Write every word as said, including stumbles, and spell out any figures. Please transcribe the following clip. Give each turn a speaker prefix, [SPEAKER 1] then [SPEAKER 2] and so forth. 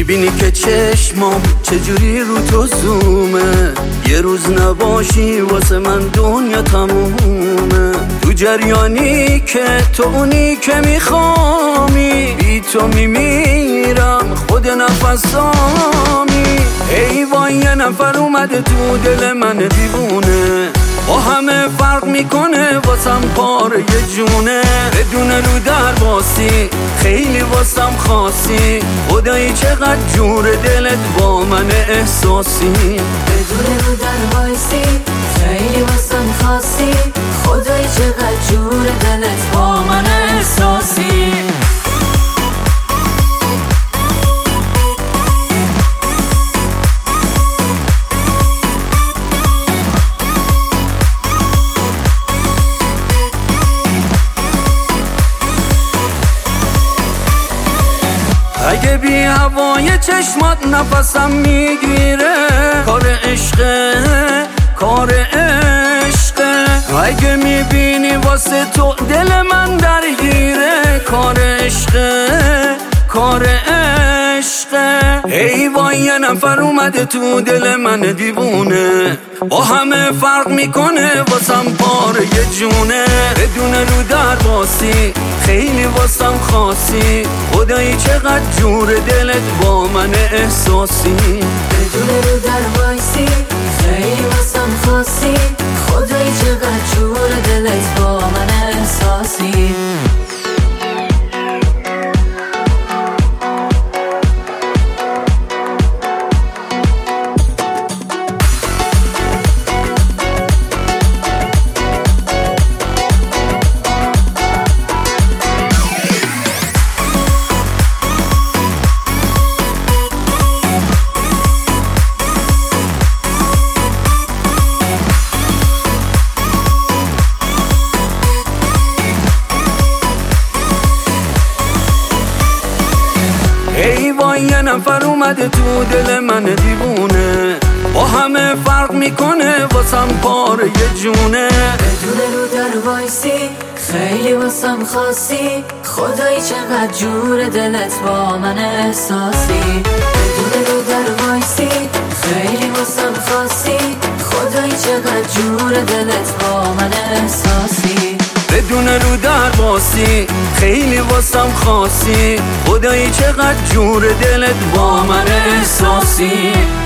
[SPEAKER 1] میبینی که چشمام چجوری رو تو زومه، یه روز نباشی واسه من دنیا تمومه. تو جریانی که تو اونی که میخوامی، بی تو میمیرم خود نفسامی. ای وای یه نفر اومده تو دل من دیوونه، با همه فرق میکنه واسم پاره یه جونه. بدون رو در باسی خیلی واسم خاصی، خدایی چقدر جور دلت با من احساسی.
[SPEAKER 2] بدون رو در وایسی خیلی واسم خاصی، خدایی چقدر جور دلت با من احساسی.
[SPEAKER 1] اگه بی هوای چشمات نفسم میگیره، کار عشقه کار عشقه. اگه میبینی واسه تو دل من درگیره، کار عشقه کار عشقه. ای وای یه نفر اومده تو دل من دیوونه، با همه فرق میکنه واسم پاره یه جونه. بدون رو در باسی خیلی واسم خاصی، خدایی چقدر جور دلت با من احساسی.
[SPEAKER 2] بدون رو در وایسی خیلی واسم خاصی، خدایی چقدر جور دلت با من احساسی.
[SPEAKER 1] ای وای یه نفر اومده تو دل من دیوونه، با همه فرق میکنه واسم پاره یه جونه.
[SPEAKER 2] بدون رو در وایسی خیلی واسم خاصی، خدایی چقدر جور دلت با من احساسی. بدون رو در وایسی خیلی واسم خاصی، خدایی چقدر جور دلت با من احساسی.
[SPEAKER 1] بدون رو در باسی خیلی واسم خاصی، خدایی چقدر جور دلت با من احساسی.